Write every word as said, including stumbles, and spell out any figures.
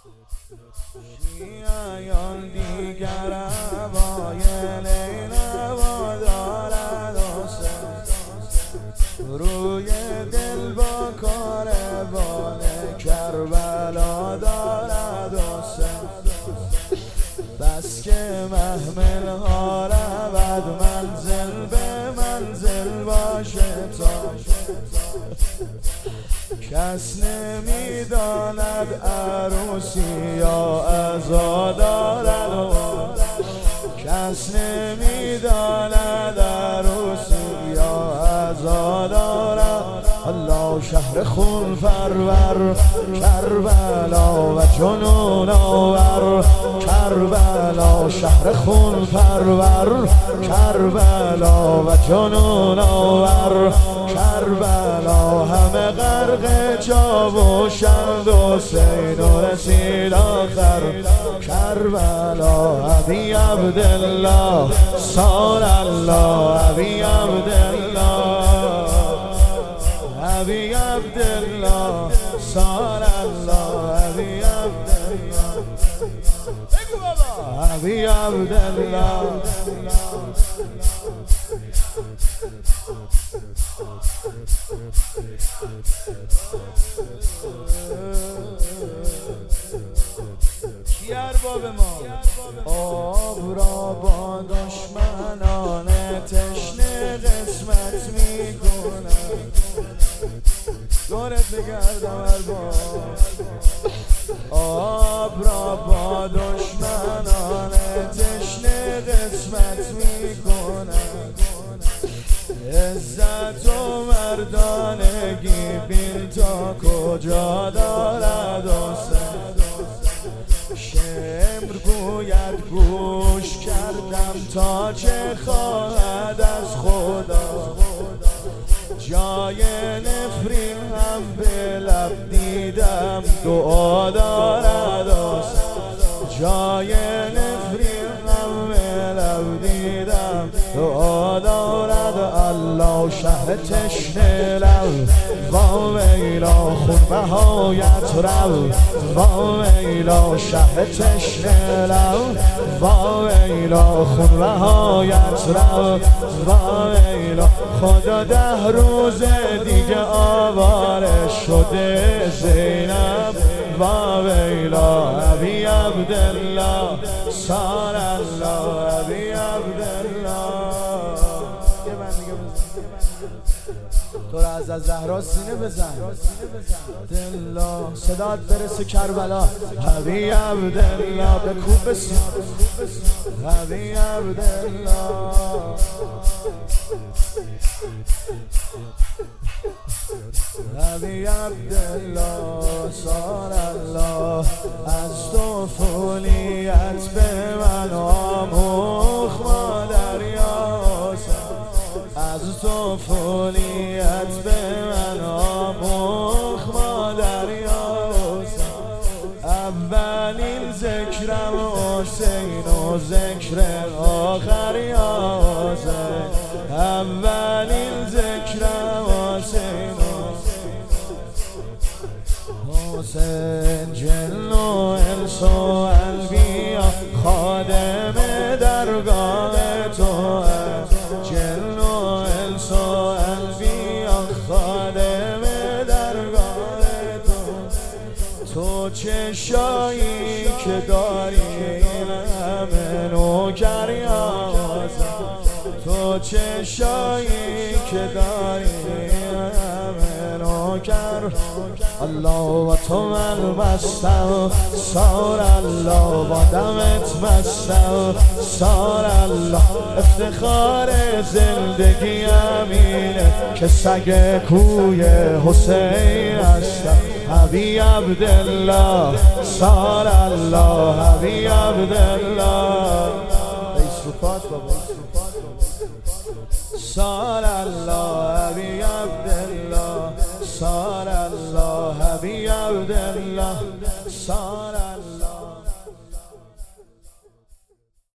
شیعیان دیگر اوایل نوا دارد حسین، روی دل با کاروان کربلا دارد حسین. بس که محمل ها رود منزل به منزل باشه تا کس نمیداند عروسی یا عزا دارد، کس نمیداند عروسی یا عزا دارد. الله شهر خون پرور کربلا و جنون آور، کربلا شهر خون پرور کربلا و جنون آور. کربلا همه غرق چاوشند، حسین و رسید آخر. کربلا ابی عبدالله صال الله، ابی عبدالله ابی عبدالله صال الله، ابی عبدالله بگو بابا ابی عبدالله. کی ارباب ما؟ آب را با دشمنان تشنه قسمت میکنند. دورت بگردم ارباب. آب را با دشمنان تشنه قسمت میکنند. عزت و مردانگی بین تا کجا دارد حسین. شمر گوید گوش کردم تا چه خواهد از خدا. جای نفرین هم به لب دیدم دعا دارد حسین. جای نفرین هم به لب دیدم دعا دارد. الله شهر تشنه لب وا ویلا خون بهایت رو. وا ویلا شهر تشنه لب وا ویلا خون بهایت رو. وا ویلا خدا ده روز دیگه آواره شده زینب. وا ویلا ابی عبدالله صال الله، ابی عبدالله. تو را از زهرا سینه بزن دلا، صدات برسه کربلا. ابی عبدالله بکوب بسیم، ابی عبدالله ابی عبدالله صال الله. از تو فولیت به من آموخ مادر یا حسین. از تو فولیت به من آموخ مادر یا حسین. اولین ذکرم حسین و ذکر آخر یا حسین. اولین ذکرم حسین حسین. جن و انس و انبیا خادم درگاه تو. جن و انس و انبیا خادم درگاه تو. تو چشایی که داری این همه نوکر یا حسین. تو چشایی که داری این همه نوکر. الله و تو من مستم صار الله، با دمت مستم صار الله. افتخار زندگی امینه که سگ کوی حسین هستم. ابی عبدالله صار الله، ابی عبدالله صار الله، ابی عبدالله صار الله، ابی عبدالله.